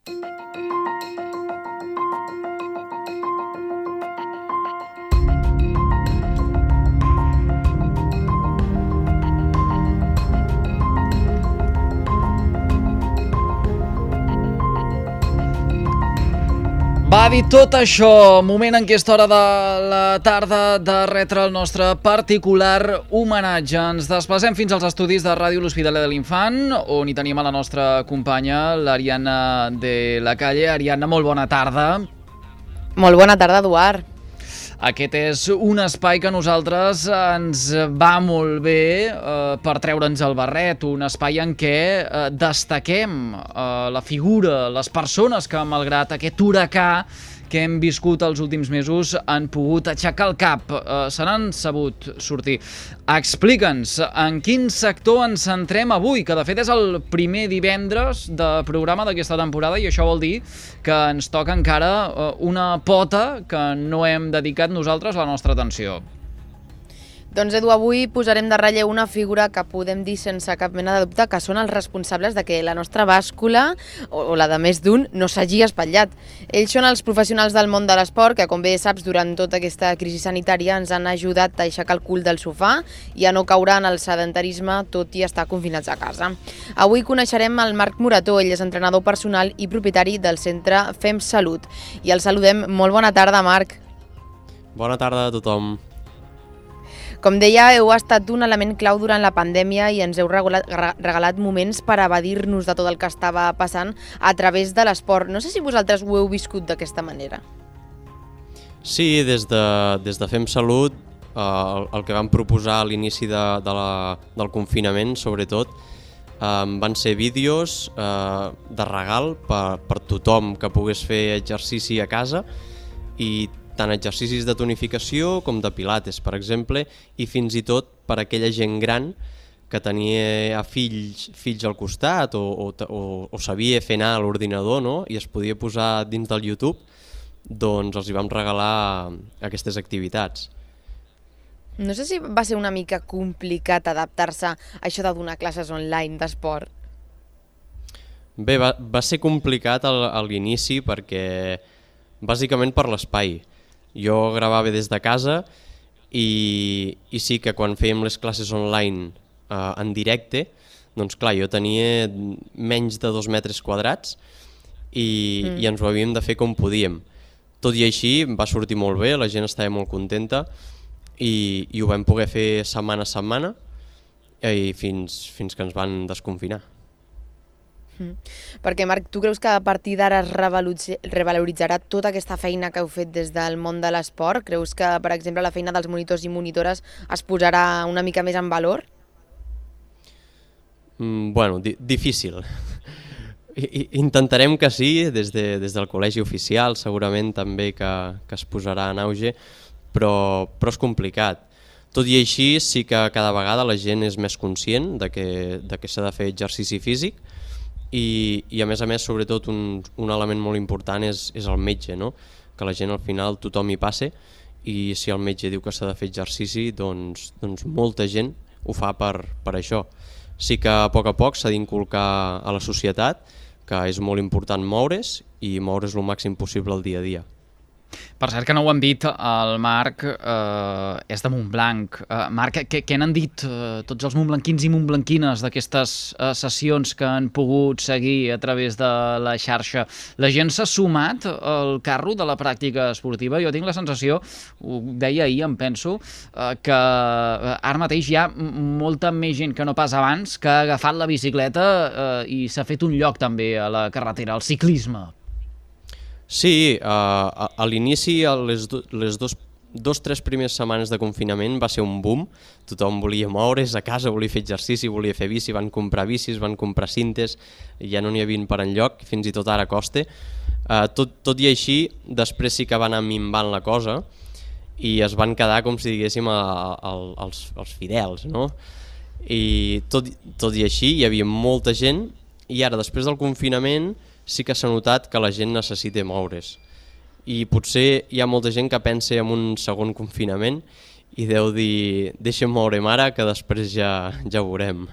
Va dir tot això, moment en què és hora de la tarda de retre el nostre particular homenatge. Ens desplacem fins als estudis de Ràdio L'Hospitalet de l'Infant, on hi tenim a la nostra companya, l'Ariadna de la Calle. Ariadna, molt bona tarda. Molt bona tarda, Eduard. Aquest és un espai que a nosaltres ens va molt bé per treure'ns el barret, un espai en què destaquem la figura, les persones que, malgrat aquest huracà que hem viscut els últims mesos, han pogut aixecar el cap, se n'han sabut sortir. Explica'ns en quin sector ens centrem avui, que de fet és el primer divendres de programa d'aquesta temporada i això vol dir que ens toca encara una pota que no hem dedicat nosaltres la nostra atenció. Doncs, Edu, avui posarem de relleu una figura que podem dir sense cap mena de dubte que són els responsables de que la nostra bàscula, o la de més d'un, no s'hagi espatllat. Ells són els professionals del món de l'esport que, com bé saps, durant tota aquesta crisi sanitària ens han ajudat a aixecar el cul del sofà i a no caure en el sedentarisme, tot i estar confinats a casa. Avui coneixerem el Marc Morató, ell és entrenador personal i propietari del centre Fem Salut. I el saludem. Molt bona tarda, Marc. Bona tarda a tothom. Com deia, heu estat un element clau durant la pandèmia i ens heu regalat moments per evadir-nos de tot el que estava passant a través de l'esport. No sé si vosaltres ho heu viscut d'aquesta manera. Sí, des de Fem Salut, el que vam proposar a l'inici del confinament, sobretot, van ser vídeos de regal per tothom que pogués fer exercici a casa, i tant exercicis de tonificació com de pilates, per exemple, i fins i tot per aquella gent gran que tenia fills al costat o sabia fer anar a l'ordinador, no? I es podia posar dins del YouTube, doncs els hi vam regalar aquestes activitats. No sé si va ser una mica complicat adaptar-se a això de donar classes online d'esport. Bé, va ser complicat a l'inici perquè, bàsicament per l'espai. Jo gravava des de casa i sí que quan fèiem les classes online en directe, doncs clar, jo tenia menys de 2 metres quadrats i ens ho havíem de fer com podíem. Tot i així va sortir molt bé, la gent estava molt contenta i ho vam poder fer setmana a setmana i fins que ens van desconfinar. Perquè, Marc, tu creus que a partir d'ara es revaloritzarà tota aquesta feina que heu fet des del món de l'esport? Creus que, per exemple, la feina dels monitors i monitores es posarà una mica més en valor? Bueno, difícil. Intentarem que sí, des del col·legi oficial segurament també que es posarà en auge, però és complicat. Tot i així, sí que cada vegada la gent és més conscient de que s'ha de fer exercici físic i a més, sobretot, un element molt important és el metge, no? Que la gent al final tothom hi passe i si el metge diu que s'ha de fer exercici, doncs molta gent ho fa per això. Sí que a poc s'ha d'inculcar a la societat que és molt important moure's i moure's el màxim possible el dia a dia. Per cert, que no ho hem dit, el Marc és de Montblanc. Marc, què n'han dit tots els montblanquins i montblanquines d'aquestes sessions que han pogut seguir a través de la xarxa? La gent s'ha sumat al carro de la pràctica esportiva? Jo tinc la sensació, ho deia ahir, em penso, que ara mateix hi ha molta més gent que no pas abans que ha agafat la bicicleta i s'ha fet un lloc també a la carretera, al ciclisme. Sí, a l'inici, les 2-3 primeres setmanes de confinament va ser un boom. Tothom volia moure's a casa, volia fer exercici, volia fer bici, van comprar bicis, van comprar cintes, ja no n'hi havia per enlloc, fins i tot ara costa. Tot i així, després sí que va anar minvant la cosa i es van quedar, com si diguéssim, els fidels, no? I tot i així hi havia molta gent i ara, després del confinament, sí que s'ha notat que la gent necessita moure's. I potser hi ha molta gent que pensa en un segon confinament i deu dir deixa'm moure'm ara que després ja ho veurem.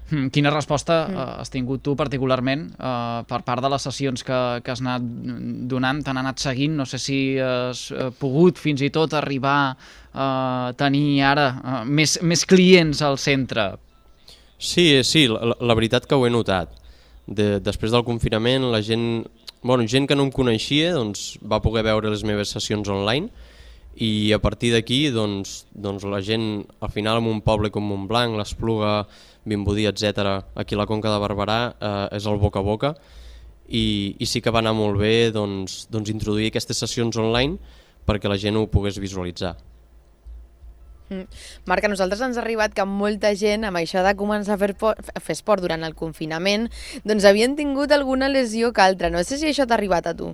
Quina resposta has tingut tu particularment per part de les sessions que has anat donant, t'han anat seguint? No sé si has pogut fins i tot arribar a tenir ara més clients al centre. Sí, la veritat que ho he notat. Després del confinament, la gent que no em coneixia doncs, va poder veure les meves sessions online i a partir d'aquí doncs, la gent, al final, en un poble com Montblanc, l'Espluga, Vimbodí, etc., aquí a la Conca de Barberà, és el boca a boca i sí que va anar molt bé doncs, introduir aquestes sessions online perquè la gent ho pogués visualitzar. Marc, a nosaltres ens ha arribat que molta gent, amb això de començar a fer esport durant el confinament, doncs havien tingut alguna lesió que altra. No sé si això t'ha arribat a tu.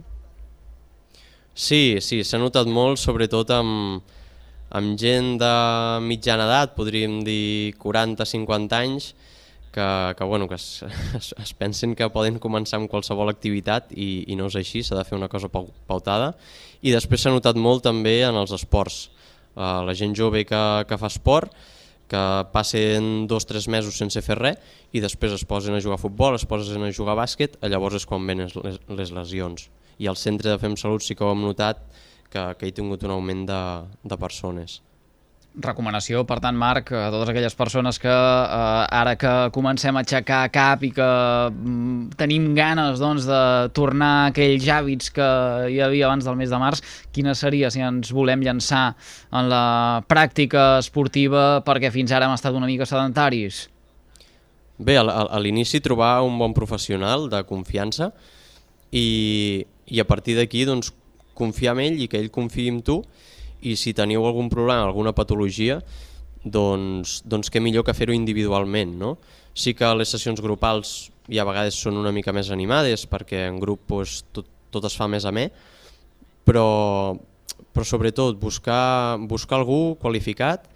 Sí, s'ha notat molt, sobretot amb gent de mitjana edat, podríem dir 40-50 anys, que es pensen que poden començar amb qualsevol activitat i no és així, s'ha de fer una cosa pautada. I després s'ha notat molt també en els esports. La gent jove que fa esport, que passen 2-3 mesos sense fer res i després es posen a jugar a futbol, es posen a jugar a bàsquet, llavors és quan venen les lesions. I al centre de FemSalut sí que ho hem notat que hi ha tingut un augment de persones. Recomanació, per tant, Marc, a totes aquelles persones que ara que comencem a aixecar cap i que tenim ganes de tornar a aquells hàbits que hi havia abans del mes de març, quina seria si ens volem llançar en la pràctica esportiva perquè fins ara hem estat una mica sedentaris? Bé, a l'inici trobar un bon professional de confiança i a partir d'aquí doncs, confiar en ell i que ell confiï en tu. I si teniu algun problema, alguna patologia, doncs què millor que fer-ho individualment, no? Sí que les sessions grupals ja a vegades són una mica més animades perquè en grup doncs, tot es fa més amè, però sobretot buscar algú qualificat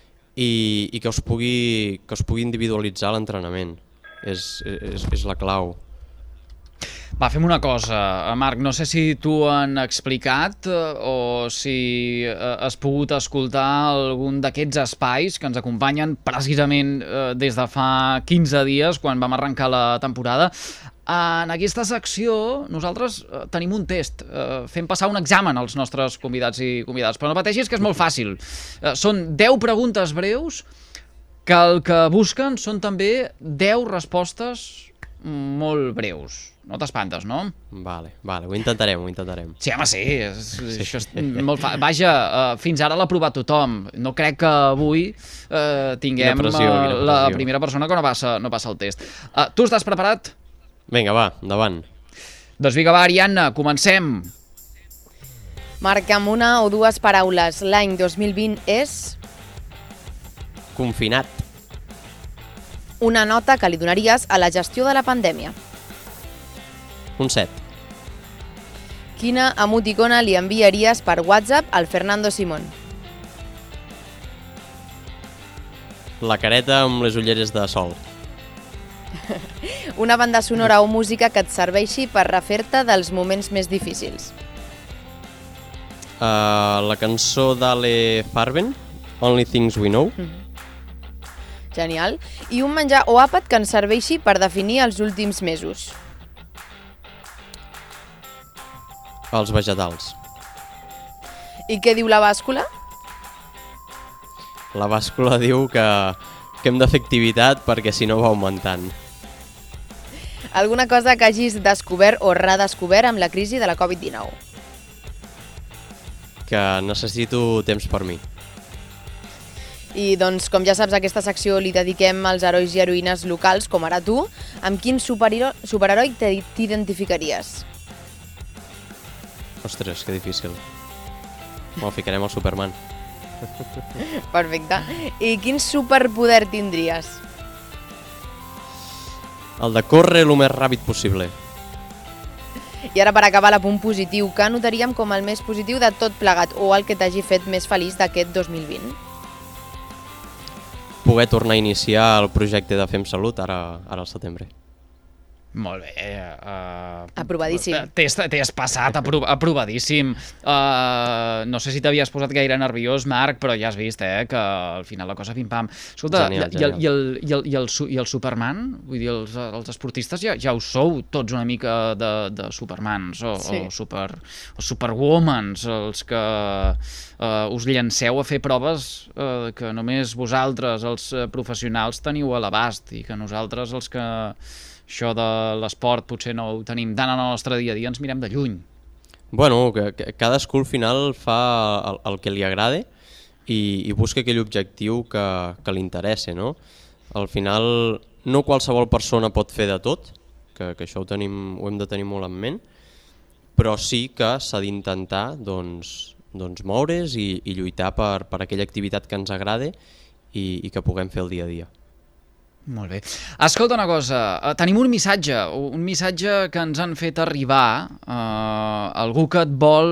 i que us pugui individualitzar l'entrenament. És la clau. Va, fem una cosa, Marc, no sé si t'ho han explicat o si has pogut escoltar algun d'aquests espais que ens acompanyen precisament des de fa 15 dies, quan vam arrencar la temporada. En aquesta secció nosaltres tenim un test, fem passar un examen als nostres convidats i convidades, però no pateixis que és molt fàcil. Són 10 preguntes breus que el que busquen són també 10 respostes molt breus. No t'espantes, no? Vale, ho intentarem. Sí, home, sí. Això és molt Vaja, fins ara l'ha provat tothom. No crec que avui tinguem la primera persona que no passa el test. Tu estàs preparat? Vinga, va, endavant. Doncs vinga, va, Ariadna, comencem. Marc, amb una o dues paraules, l'any 2020 és... Confinat. Una nota que li donaries a la gestió de la pandèmia. Un 7. Quina emoticona li enviaries per WhatsApp al Fernando Simón? La careta amb les ulleres de sol. Una banda sonora o música que et serveixi per refer-te dels moments més difícils. La cançó d'Ale Farben, Only Things We Know. Genial. I un menjar o àpat que ens serveixi per definir els últims mesos. Els vegetals. I què diu la bàscula? La bàscula diu que hem de fer activitat perquè si no va augmentant. Alguna cosa que hagis descobert o redescobert amb la crisi de la Covid-19? Que necessito temps per mi. I doncs, com ja saps, a aquesta secció li dediquem als herois i heroïnes locals, com ara tu. Amb quin superheroi t'identificaries? Ostres, que difícil. Ficarem el Superman. Perfecte. I quin superpoder tindries? El de córrer el més ràpid possible. I ara, per acabar, l'apunt positiu, que anotaríem com el més positiu de tot plegat o el que t'hagi fet més feliç d'aquest 2020? Poder tornar a iniciar el projecte de FemSalut ara al setembre. Molt bé. Aprovadíssim. T'has passat aprovadíssim. No sé si t'havies posat gaire nerviós, Marc, però ja has vist, que al final la cosa pim-pam. Escolta, genial. I el Superman? Vull dir, els esportistes ja ho sou tots una mica de Supermans o Superwomans, els que us llanceu a fer proves que només vosaltres, els professionals, teniu a l'abast i que nosaltres, els que això de l'esport potser no ho tenim tant en el nostre dia a dia, ens mirem de lluny. Bueno, que cadascú al final fa el que li agrada i busca aquell objectiu que li interessa, no? Al final no qualsevol persona pot fer de tot, que això ho hem de tenir molt en ment, però sí que s'ha d'intentar doncs moure's i lluitar per aquella activitat que ens agrada i que puguem fer el dia a dia. Molt bé. Escolta una cosa, tenim un missatge que ens han fet arribar, algú que et vol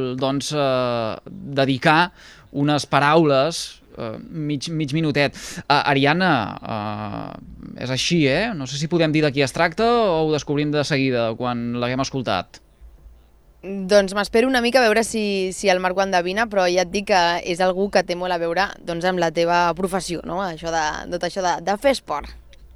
dedicar unes paraules, mig minutet. Ariana, és així, No sé si podem dir de qui es tracta o ho descobrim de seguida quan l'haguem escoltat. Doncs m'espero una mica a veure si el Marc ho endevina, però ja et dic que és algú que té molt a veure amb la teva professió, no? Tot això de fer esport.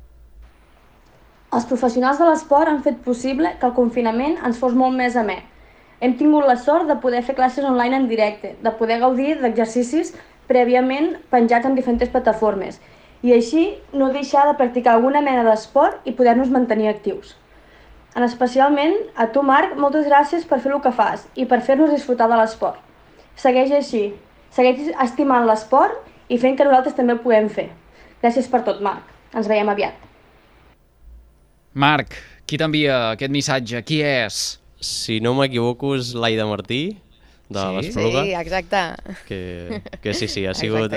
Els professionals de l'esport han fet possible que el confinament ens fos molt més amè. Hem tingut la sort de poder fer classes online en directe, de poder gaudir d'exercicis prèviament penjats en diferents plataformes i així no deixar de practicar alguna mena d'esport i poder-nos mantenir actius. Especialment a tu, Marc, moltes gràcies per fer el que fas i per fer-nos disfrutar de l'esport. Segueix així, segueix estimant l'esport i fent que nosaltres també ho puguem fer. Gràcies per tot, Marc. Ens veiem aviat. Marc, qui t'envia aquest missatge? Qui és? Si no m'equivoco és l'Aida Martí, de l'Espluga. Sí, exacte. Que sí, ha sigut...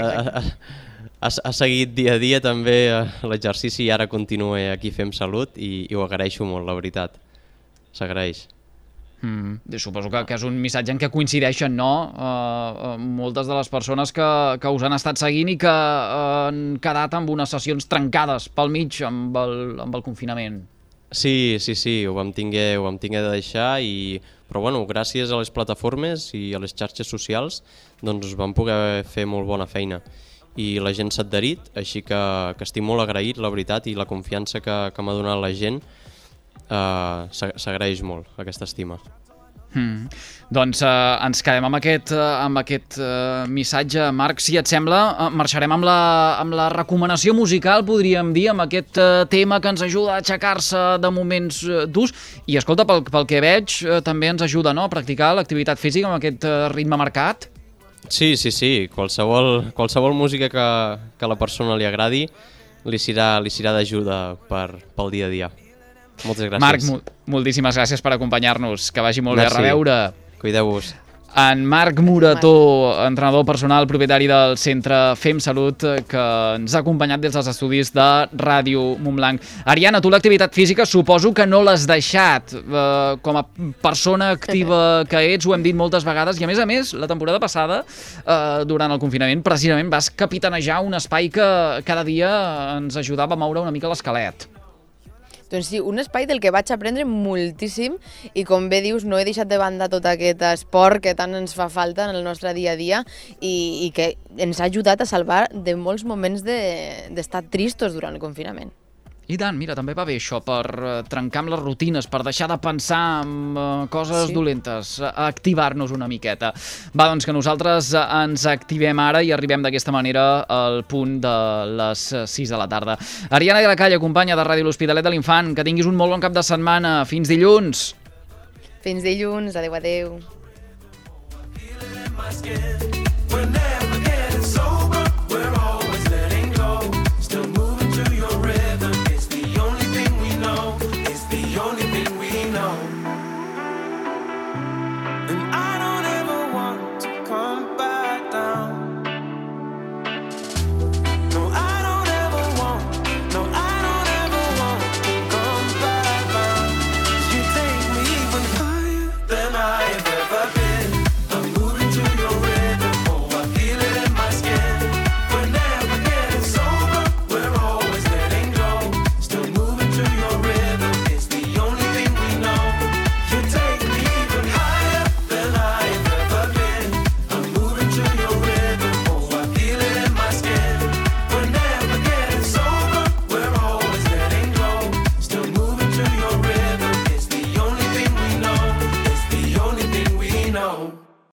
Ha seguit dia a dia també l'exercici i ara continua aquí Fem Salut i ho agraeixo molt, la veritat. S'agraeix. Suposo que és un missatge en què coincideixen, no? Moltes de les persones que us han estat seguint i que han quedat amb unes sessions trencades pel mig amb el confinament. Sí, ho vam tinguer de deixar, però bueno, gràcies a les plataformes i a les xarxes socials doncs vam poder fer molt bona feina. I la gent s'ha adherit, així que estic molt agraït, la veritat, i la confiança que m'ha donat la gent s'agraeix molt, aquesta estima. Doncs ens quedem amb aquest missatge. Marc, si et sembla, marxarem amb la recomanació musical, podríem dir, amb aquest tema que ens ajuda a aixecar-se de moments durs i, escolta, pel que veig, també ens ajuda, no?, a practicar l'activitat física amb aquest ritme marcat. Sí, qualsevol música que a la persona li agradi li serà d'ajuda pel dia a dia. Moltes gràcies. Marc, moltíssimes gràcies per acompanyar-nos, que vagi molt bé, a reveure. Cuideu-vos. En Marc Morató, entrenador personal, propietari del centre Fem Salut, que ens ha acompanyat des dels estudis de Ràdio Montblanc. Ariana, tu l'activitat física suposo que no l'has deixat. Com a persona activa que ets, ho hem dit moltes vegades, i a més, la temporada passada, durant el confinament, precisament vas capitanejar un espai que cada dia ens ajudava a moure una mica l'esquelet. Doncs sí, un espai del que vaig aprendre moltíssim i, com bé dius, no he deixat de banda tot aquest esport que tant ens fa falta en el nostre dia a dia i que ens ha ajudat a salvar de molts moments d'estar tristos durant el confinament. I tant, mira, també va bé això, per trencar amb les rutines, per deixar de pensar en coses dolentes, activar-nos una miqueta. Va, doncs que nosaltres ens activem ara i arribem d'aquesta manera al punt de les 6 de la tarda. Ariana de la Calle, companya de Ràdio L'Hospitalet de l'Infant, que tinguis un molt bon cap de setmana. Fins dilluns! Fins dilluns, adeu. Than I have ever been. I'm moving to your rhythm. know.